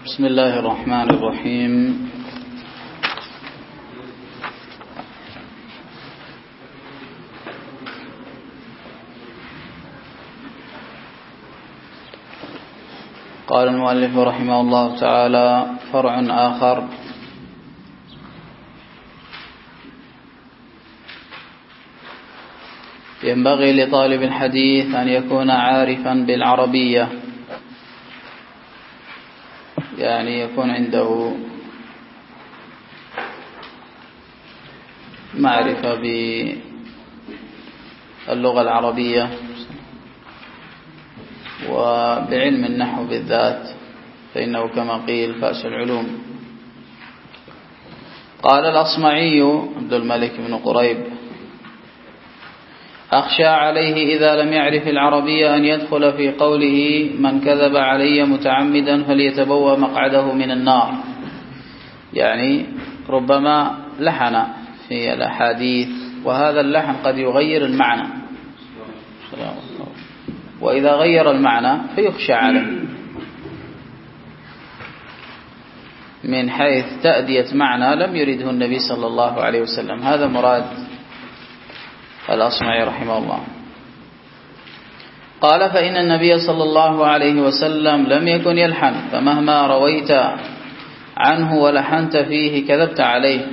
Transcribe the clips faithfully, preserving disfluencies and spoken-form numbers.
بسم الله الرحمن الرحيم. قال المؤلف رحمه الله تعالى: فرع آخر: ينبغي لطالب الحديث أن يكون عارفا بالعربية، يعني يكون عنده معرفة باللغة العربية وبعلم النحو بالذات، فإنه كما قيل فأس العلوم. قال الأصمعي عبد الملك بن قريب: أخشى عليه إذا لم يعرف العربية أن يدخل في قوله: من كذب علي متعمدا فليتبوأ مقعده من النار. يعني ربما لحن في الأحاديث، وهذا اللحن قد يغير المعنى، وإذا غير المعنى فيخشى عليه من حيث تأدية معنى لم يرده النبي صلى الله عليه وسلم. هذا مراد الأصمعي رحمه الله. قال: فإن النبي صلى الله عليه وسلم لم يكن يلحن، فمهما رويت عنه ولحنت فيه كذبت عليه.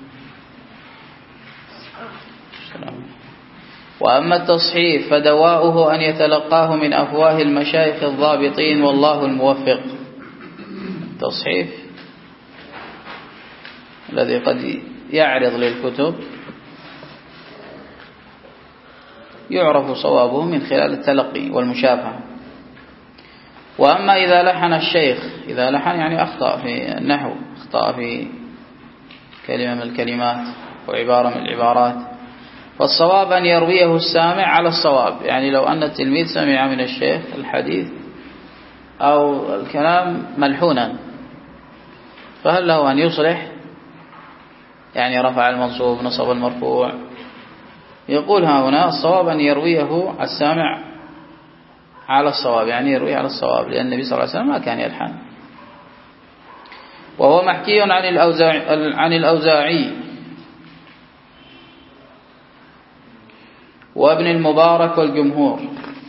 وأما التصحيف فدواؤه أن يتلقاه من أفواه المشايخ الضابطين، والله الموفق. التصحيف الذي قد يعرض للكتب يعرف صوابه من خلال التلقي والمشافهة. وأما إذا لحن الشيخ، إذا لحن يعني أخطأ في النحو، أخطأ في كلمة من الكلمات وعبارة من العبارات، فالصواب أن يرويه السامع على الصواب. يعني لو أن التلميذ سمع من الشيخ الحديث أو الكلام ملحونا، فهل له أن يصلح؟ يعني رفع المنصوب، نصب المرفوع. يقول ها هنا الصواب أن يرويه السامع على الصواب، يعني يرويه على الصواب، لأن النبي صلى الله عليه وسلم ما كان يلحن. وهو محكي عن الأوزاعي, عن الأوزاعي وابن المبارك والجمهور.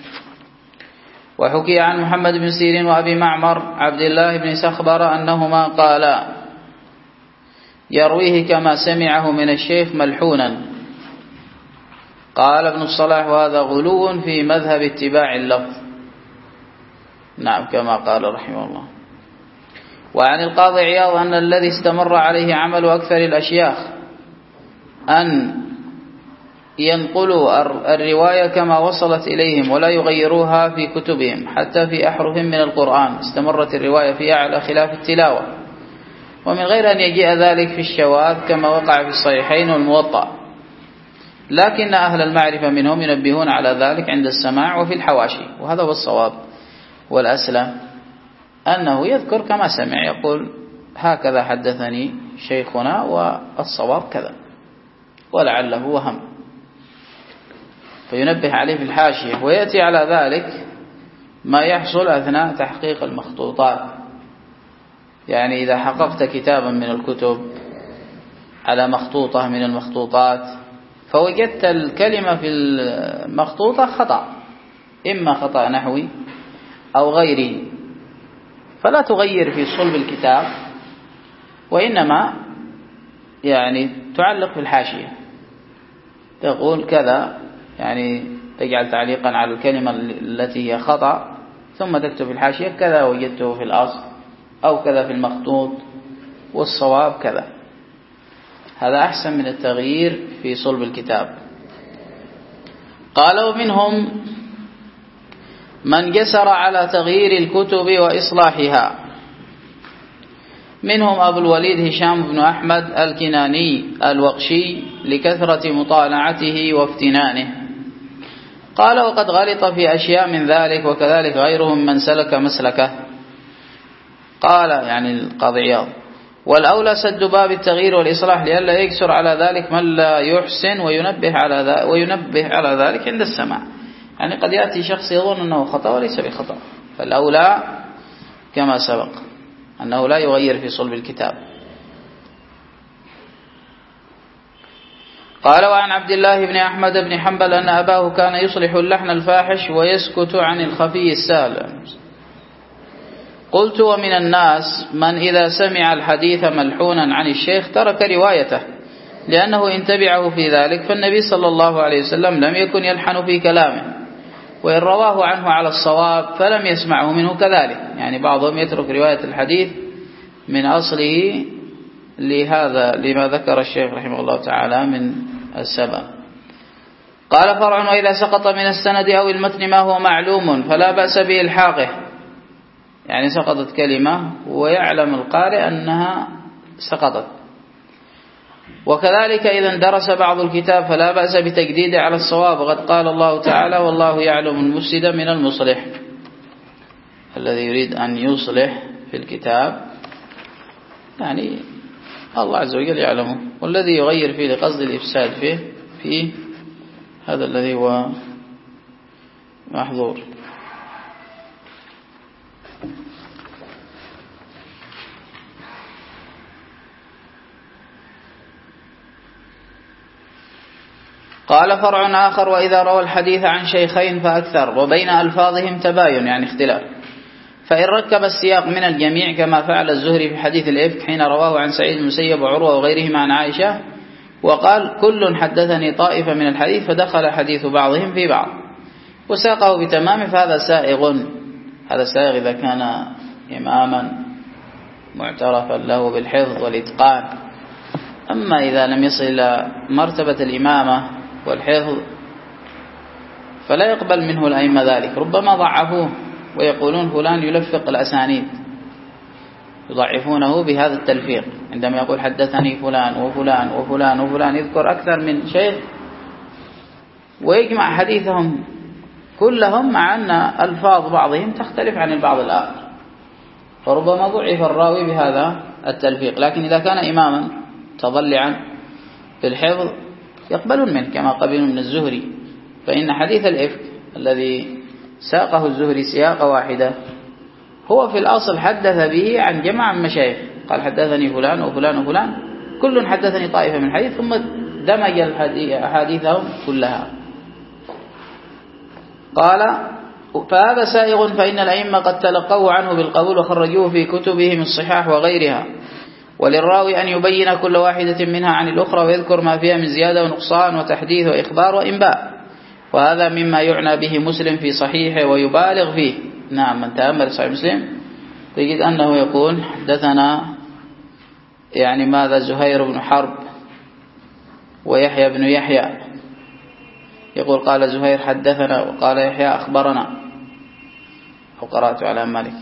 وحكي عن محمد بن سيرين وأبي معمر عبد الله بن سخبر أنهما قالا: يرويه كما سمعه من الشيخ ملحونا. قال ابن الصلاح: وهذا غلو في مذهب اتباع اللفظ. نعم، كما قال رحمه الله. وعن القاضي عياض أن الذي استمر عليه عمل أكثر الأشياخ أن ينقلوا الرواية كما وصلت إليهم ولا يغيروها في كتبهم، حتى في أحرف من القرآن استمرت الرواية فيها على خلاف التلاوة، ومن غير أن يجيء ذلك في الشواذ كما وقع في الصحيحين والموطأ. لكن أهل المعرفة منهم ينبهون على ذلك عند السماع وفي الحواشي، وهذا هو الصواب والأسلم، أنه يذكر كما سمع، يقول: هكذا حدثني شيخنا والصواب كذا، ولعله وهم، فينبه عليه في الحاشية. ويأتي على ذلك ما يحصل أثناء تحقيق المخطوطات. يعني إذا حققت كتابا من الكتب على مخطوطة من المخطوطات، فوجدت الكلمة في المخطوطة خطأ، إما خطأ نحوي أو غيره، فلا تغير في صلب الكتاب، وإنما يعني تعلق في الحاشية، تقول كذا، يعني تجعل تعليقا على الكلمة التي هي خطأ، ثم تكتب في الحاشية: كذا وجدته في الأصل، أو كذا في المخطوط، والصواب كذا. هذا أحسن من التغيير في صلب الكتاب. قال: ومنهم من جسر على تغيير الكتب وإصلاحها. منهم أبو الوليد هشام بن أحمد الكناني الوقشي لكثرة مطالعته وافتنانه. قال: وقد غلط في أشياء من ذلك، وكذلك غيرهم من سلك مسلكه. قال يعني القاضي عياض: والأولى سد باب التغيير والإصلاح، لئلا يكسر على ذلك من لا يحسن وينبه على ذلك وينبه على ذلك عند السماع. يعني قد يأتي شخص يظن أنه خطأ وليس بخطأ، فالأولى كما سبق أنه لا يغير في صلب الكتاب. قال وعن عبد الله بن أحمد بن حنبل أن أباه كان يصلح اللحن الفاحش ويسكت عن الخفي السهل. قلت ومن الناس من إذا سمع الحديث ملحونا عن الشيخ ترك روايته لأنه إن تبعه في ذلك، فالنبي صلى الله عليه وسلم لم يكن يلحن في كلامه، وإن رواه عنه على الصواب فلم يسمعه منه كذلك. يعني بعضهم يترك رواية الحديث من أصله لهذا لما ذكر الشيخ رحمه الله تعالى من السبب. قال فرع وإذا سقط من السند أو المتن ما هو معلوم فلا بأس بإلحاقه، يعني سقطت كلمة ويعلم القارئ أنها سقطت. وكذلك إذا درس بعض الكتاب فلا بأس بتجديده على الصواب، وقد قال الله تعالى والله يعلم المفسد من المصلح. الذي يريد أن يصلح في الكتاب يعني الله عز وجل يعلمه، والذي يغير فيه لقصد الإفساد فيه فيه هذا الذي هو محظور. قال فرع آخر وإذا روى الحديث عن شيخين فأكثر وبين ألفاظهم تباين يعني اختلاف، فإن ركب السياق من الجميع كما فعل الزهري في حديث الإفك حين رواه عن سعيد المسيب وعروة وغيرهما عن عائشة، وقال كل حدثني طائفة من الحديث فدخل حديث بعضهم في بعض وساقه بتمام، فهذا سائغ. هذا سائغ إذا كان إماما معترفا له بالحفظ والإتقان. أما إذا لم يصل إلى مرتبة الإمامة والحفظ فلا يقبل منه الأئمة ذلك، ربما ضعفوه ويقولون فلان يلفق الأسانيد، يضعفونه بهذا التلفيق. عندما يقول حدثني فلان وفلان وفلان وفلان يذكر أكثر من شيخ ويجمع حديثهم كلهم، مع أن ألفاظ بعضهم تختلف عن البعض الآخر، فربما ضعف الراوي بهذا التلفيق. لكن إذا كان إماما تضلعا بالحفظ يقبلون منه كما قبلوا من الزهري، فإن حديث الإفك الذي ساقه الزهري سياق واحدة هو في الأصل حدث به عن جماعة من مشايخ، قال حدثني فلان وفلان وفلان كل حدثني طائفة من الحديث، ثم دمج أحاديثهم كلها. قال فهذا سائغ، فإن الأئمة قد تلقوه عنه بالقبول وخرجوه في كتبهم الصحاح وغيرها، وللراوي أن يبين كل واحدة منها عن الأخرى ويذكر ما فيها من زيادة ونقصان وتحديث وإخبار وإنباء، وهذا مما يعنى به مسلم في صحيحه ويبالغ فيه. نعم، من تأمل صحيح مسلم تجد أنه يقول حدثنا يعني ماذا زهير بن حرب ويحيى بن يحيى، يقول قال زهير حدثنا وقال يحيى أخبرنا، وقرأت على مالك.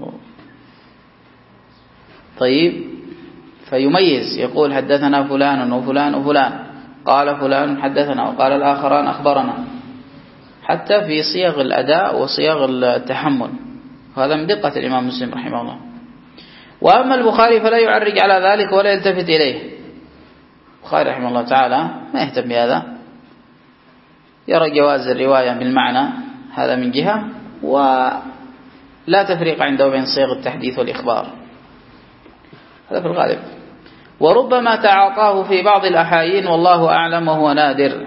طيب، فيميز يقول حدثنا فلان وفلان وفلان، قال فلان حدثنا وقال الآخران أخبرنا، حتى في صيغ الأداء وصيغ التحمل. هذا من دقة الإمام مسلم رحمه الله. وأما البخاري فلا يعرج على ذلك ولا يلتفت إليه. البخاري رحمه الله تعالى ما يهتم بهذا، يرى جواز الرواية بالمعنى هذا من جهة، ولا تفريق عنده بين صيغ التحديث والإخبار، هذا في الغالب. وربما تعاطاه في بعض الأحايين والله أعلم وهو نادر.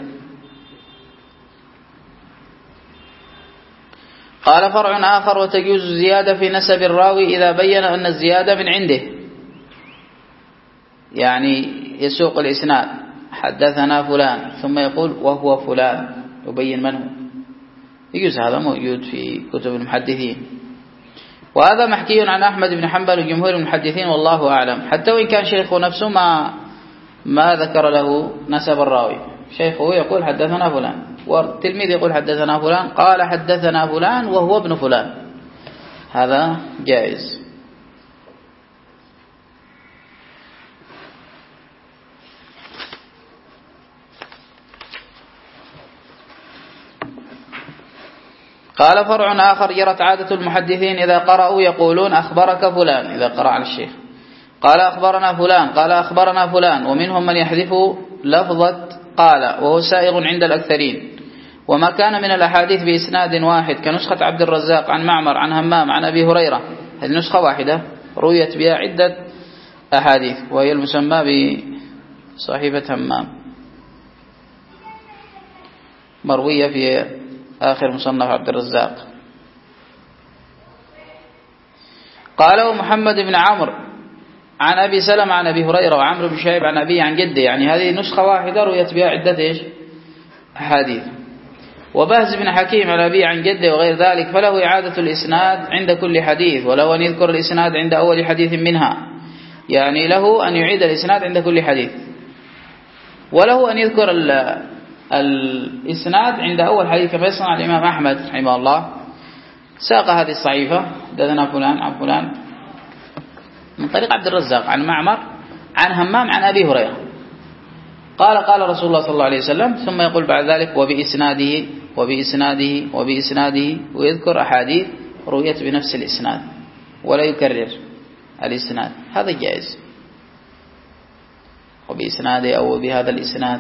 قال فرع آخر وتجوز الزيادة في نسب الراوي إذا بين أن الزيادة من عنده، يعني يسوق الإسناد حدثنا فلان ثم يقول وهو فلان يبين من هو، يجوز، هذا موجود في كتب المحدثين، وهذا محكي عن أحمد بن حنبل وجمهور المحدثين والله أعلم، حتى وإن كان شيخه نفسه ما ما ذكر له نسب الراوي، شيخه يقول حدثنا فلان والتلميذ يقول حدثنا فلان قال حدثنا فلان وهو ابن فلان، هذا جائز. قال فرع آخر جرت عادة المحدثين إذا قرأوا يقولون أخبرك فلان إذا قرأ على الشيخ، قال أخبرنا فلان قال أخبرنا فلان، ومنهم من يحذف لفظة قال وهو سائغ عند الأكثرين. وما كان من الأحاديث بإسناد واحد كنسخة عبد الرزاق عن معمر عن همام عن أبي هريرة، هذه نسخة واحدة رويت بها عدة أحاديث، وهي المسمى بصحيفة همام، مروية في آخر مصنف عبد الرزاق. قاله محمد بن عمرو عن أبي سلمة عن أبي هريرة وعمرو بن شعيب عن أبي عن جده، يعني هذه نسخة واحدة رويت بها عدة إيش أحاديث. وبهز بن حكيم عن أبي عن جده وغير ذلك، فله إعادة الإسناد عند كل حديث، وله أن يذكر الإسناد عند أول حديث منها، يعني له أن يعيد الإسناد عند كل حديث، وله أن يذكر الإسناد عند أول حديث كما يصنع الإمام أحمد رحمه الله. ساق هذه الصحيفة حدثنا فلان عن فلان من طريق عبد الرزاق عن معمر عن همام عن أبي هريرة قال قال رسول الله صلى الله عليه وسلم، ثم يقول بعد ذلك وبإسناده وبإسناده وبإسناده، ويذكر أحاديث رويت بنفس الإسناد ولا يكرر الإسناد، هذا جائز، وبإسناده أو بهذا الإسناد.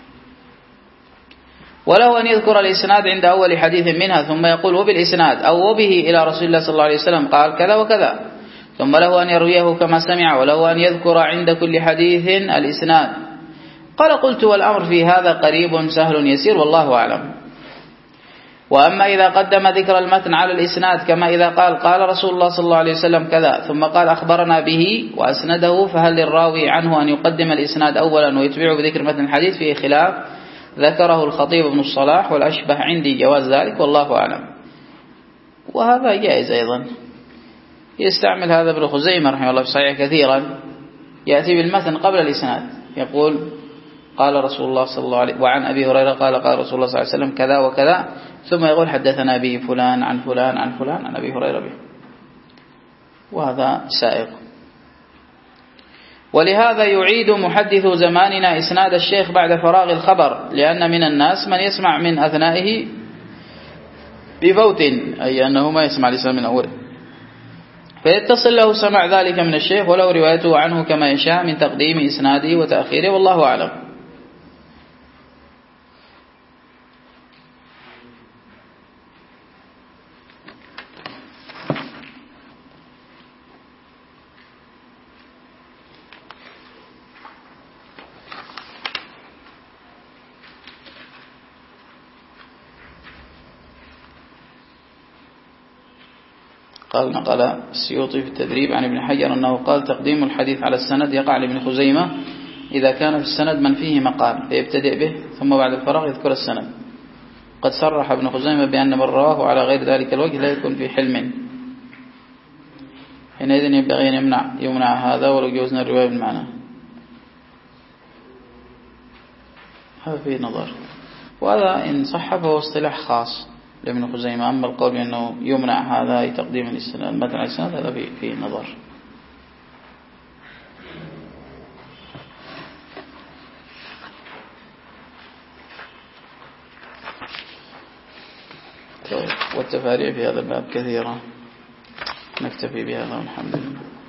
وله أن يذكر الإسناد عند أول حديث منها ثم يقول وبالإسناد أو وبه إلى رسول الله صلى الله عليه وسلم قال كذا وكذا، ثم له أن يرويه كما سمع، وله أن يذكر عند كل حديث الإسناد. قال قلت والأمر في هذا قريب سهل يسير والله أعلم. وأما إذا قدم ذكر المتن على الإسناد كما إذا قال قال رسول الله صلى الله عليه وسلم كذا ثم قال أخبرنا به وأسنده، فهل للراوي عنه أن يقدم الإسناد أولا ويتبعه بذكر متن الحديث؟ فيه خلاف ذكره الخطيب بن الصلاح، والأشبه عندي جواز ذلك والله أعلم. وهذا جائز أيضا، يستعمل هذا ابن خزيمة رحمه الله في صحيح كثيرا، يأتي بالمتن قبل الإسناد، يقول قال رسول الله صلى الله عليه وعن أبي هريرة قال قال رسول الله صلى الله عليه وسلم كذا وكذا، ثم يقول حدثنا به فلان عن فلان عن فلان عن أبي هريرة به، وهذا سائق. ولهذا يعيد محدث زماننا إسناد الشيخ بعد فراغ الخبر، لأن من الناس من يسمع من أثنائه بفوت، أي أنه ما يسمع الإسناد من أوله، فيتصل له سمع ذلك من الشيخ ولو روايته عنه كما يشاء من تقديم إسناده وتأخيره والله أعلم. قال نقل السيوطي في التدريب عن ابن حجر أنه قال تقديم الحديث على السند يقع لابن خزيمة إذا كان في السند من فيه مقال فيبتدئ به ثم بعد الفراغ يذكر السند. قد صرح ابن خزيمة بأن من رواه على غير ذلك الوجه لا يكون في حلم، حينئذ ينبغي أن يمنع, يمنع هذا ولو جوزنا الرواية بالمعنى، هذا فيه نظر، وهذا إن صح فهو اصطلاح خاص لابن خزيمة. أما القول بأنه يمنع هذا تقديم الإسناد مثل الإسناد هذا فيه نظر. والتفاريع في هذا الباب كثيرة، نكتفي بهذا والحمد لله.